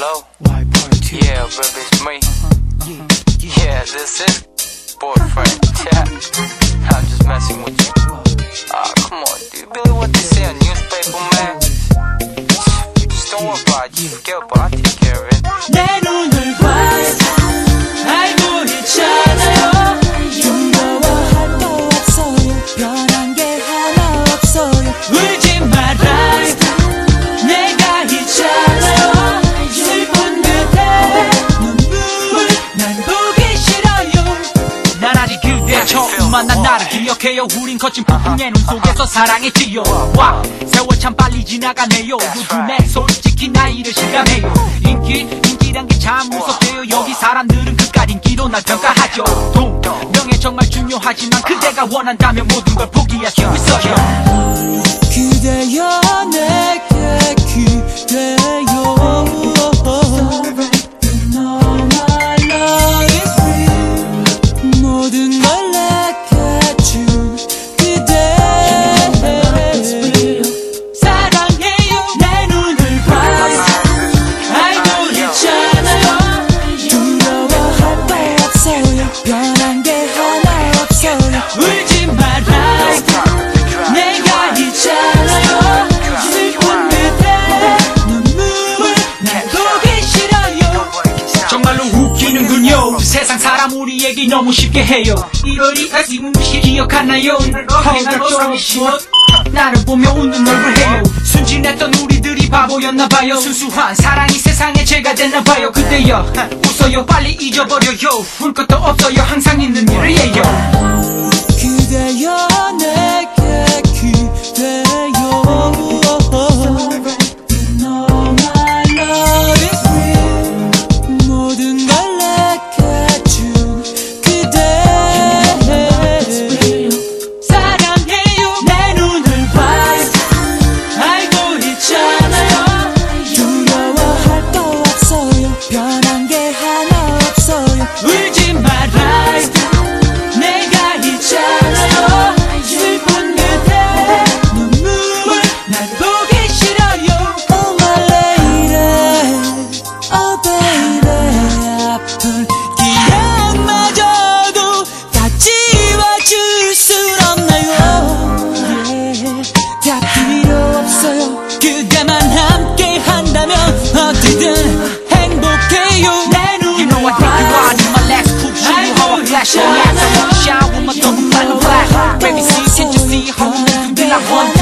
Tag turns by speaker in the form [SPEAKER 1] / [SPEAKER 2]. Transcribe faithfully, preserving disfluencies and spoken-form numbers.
[SPEAKER 1] Hello? Yeah, baby, it's me. Yeah, this is boyfriend. Yeah, I'm just messing with you. Ah, come on, do you believe what they say on newspaper, man? Just don't worry about it. You forget about it. I'll take care of it.
[SPEAKER 2] 내 눈을 봐요. 알고 있잖아요.
[SPEAKER 3] 두려워할 거 없어요. 변한 게 하나 없어요.
[SPEAKER 2] 울지 말아요. 내가 있잖아요. 슬픈 듯해 눈물 난 보기 싫어요. 난 아직 그대 처음 만난 나를 기억해요. 우린 거친 폭풍의 눈 속에서 사랑했지요. 와 세월 참 빨리 지나가네요. 요즘에 솔직히 나이를 실감해요. 인기 인기란 게 참 무섭대요. 여기 사람들은 그깟 인기로 날 평가하죠. 돈 명예 정말 중요하지만 그대가 원한다면 모든 걸 포기할 수 있어요.
[SPEAKER 3] 그대여 내게 기대요. 모든 걸 내게 준 그대
[SPEAKER 2] 사랑해요. 내 눈을 봐요. 알고 있잖아요.
[SPEAKER 3] 두려워할 거 없어요. 변한 게 하나 없어요.
[SPEAKER 2] 울지 말아요. 내가 있잖아요. 슬픈 듯해 눈물 날 보기 싫어요. 정말로 웃기는군요. 세상 사람 우리 얘기 너무 쉽게 해요. 일월이 아직 기억하나요? 허각처럼 시원 나를 보며 웃는 얼굴 해요. 순진했던 우리들이 바보였나봐요. 순수한 사랑이 세상에 죄가 됐나봐요. 그대여 웃어요. 빨리 잊어버려요. 울 것도 없어요. 항상 있는 일을 해요.
[SPEAKER 3] 그대여 내게 기대요. 모든 걸 내게 준 그대
[SPEAKER 2] 사랑해요. 내 눈을 봐요. 알고 있잖아요.
[SPEAKER 3] 두려워할 거 없어요. 변한 게 하나 없어요.
[SPEAKER 2] 울지 말아요. 내가 있잖아요. 슬픈 듯해 눈물 날 보기 싫어요.
[SPEAKER 3] Oh my lady, oh baby. 아픈 기억마저도 다 지워줄 순 없나요? Yeah, 다 필요 없어요.
[SPEAKER 2] 그대만 함께 한다면 어디든 행복해요. 내 눈을
[SPEAKER 4] You know I think you are in my last poop shoot you how I flash your ass I wanna shine with my double platinum black Baby see can't you see how I'm living like one